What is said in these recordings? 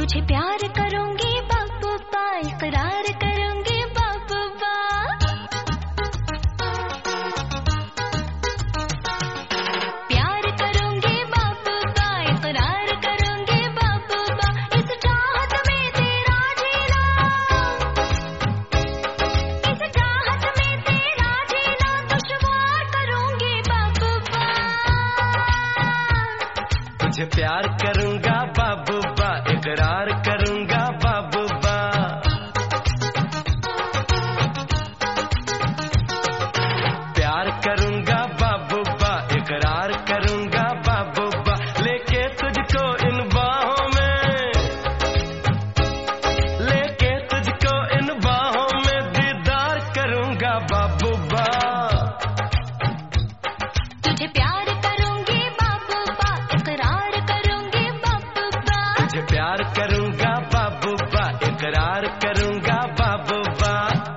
तुझे प्यार करूंगी बाबूबा, इकरार करूंगी बाबूबा। प्यार करूंगी बाबूबा, इकरार करूंगी बाबूबा। इस चाहत में तेरा जीना, इस चाहत में तेरा जीना दुश्वार करूंगी बाबूबा। तुझे प्यार करूंगा बाबूबा, इकरार करूंगा बाबूबा। प्यार करूंगा बाबूबा, इकरार करूंगा बाबूबा। लेके तुझको इन बाहों में, लेके तुझको इन बाहों में दीदार करूंगा बाबूबा। तुझे प्यार करूंगी बाबूबा, इकरार करूंगी बाबूबा। तुझे प्यार करूंगा बाबूबा, इकरार करूंगा बाबूबा।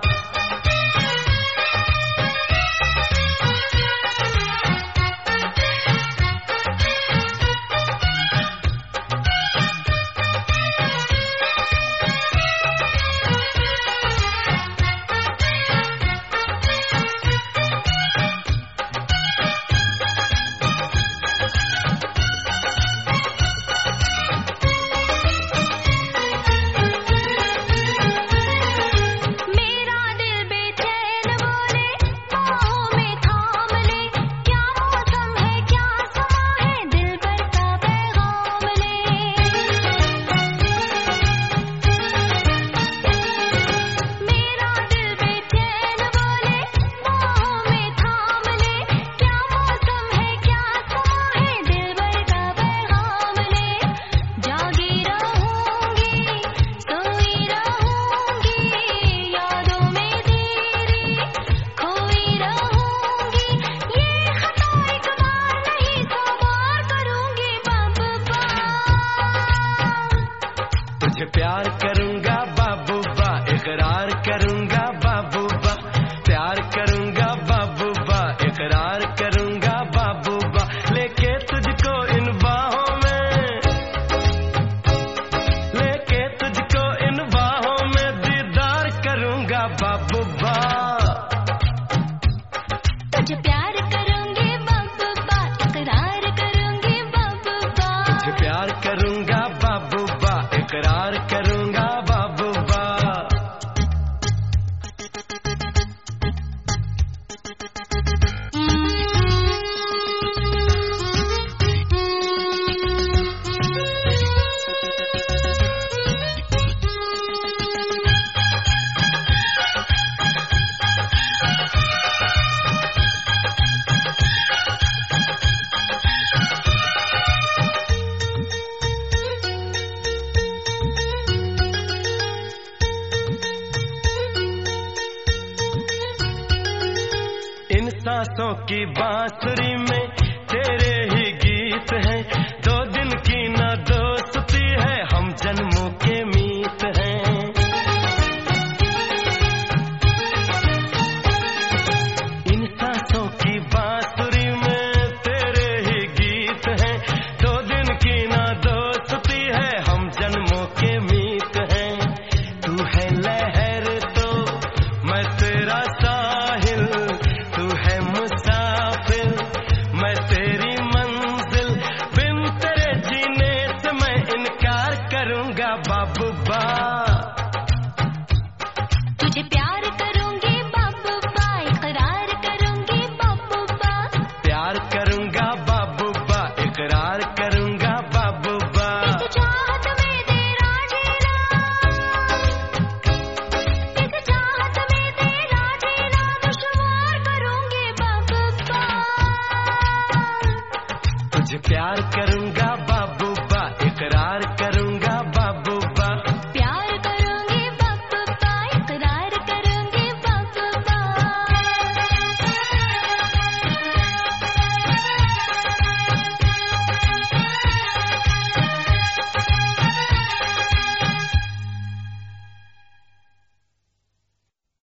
मेरा दिल बेचैन बोले, बाहों में थाम ले। क्या मौसम है, क्या समा है, दिल भर का पैगाम ले। मेरा दिल बेचैन बोले, बाहों में थाम ले। क्या मौसम है, क्या समा है, दिल भर का पैगाम ले। जागी रहूंगी, सोई रहूंगी, यादों में तेरी खोई रहूंगी। ये खता एक बार नहीं, 100 बार करूंगी बाबूबा। तुझे प्यार करूंगा बाबूबा, इकरार करूंगा बाबूबा। प्यार करूंगा बाबूबा, इकरार करूंगा बाबूबा। लेके तुझको इन बाहों में, लेके तुझको इन बाहों में दीदार करूंगा बाबूबा। तुझे प्यार करूंगी बाबूबा, इकरार करूंगी बाबूबा। तुझे प्यार करूंगा बाबूबा, इकरार करूंगा बाबूबा। इन सांसों की बांसुरी में तेरे ही गीत हैं। 2 दिन की न दोस्ती है, हम जन्मों के मीत हैं। इन सांसों की बांसुरी में तेरे ही गीत हैं। 2 दिन की न दोस्ती है, हम जन्मों के मीत हैं। तू है लहर तो मैं तेरा साहिल, तू है मुसाफिर मैं तेरी मंजिल। बिन तेरे जीने से मैं इनकार करूंगा बाबूबा। तुझे प्यार करूंगी बाबूबा, इकरार करूंगी बाबूबा। प्यार करूंगा बाबूबा, इकरार करूंगा बाबूबा। इस चाहत में तेरा जीना, इस चाहत में तेरा जीना दुश्वार करूंगी बाबूबा। तुझे प्यार करूंगा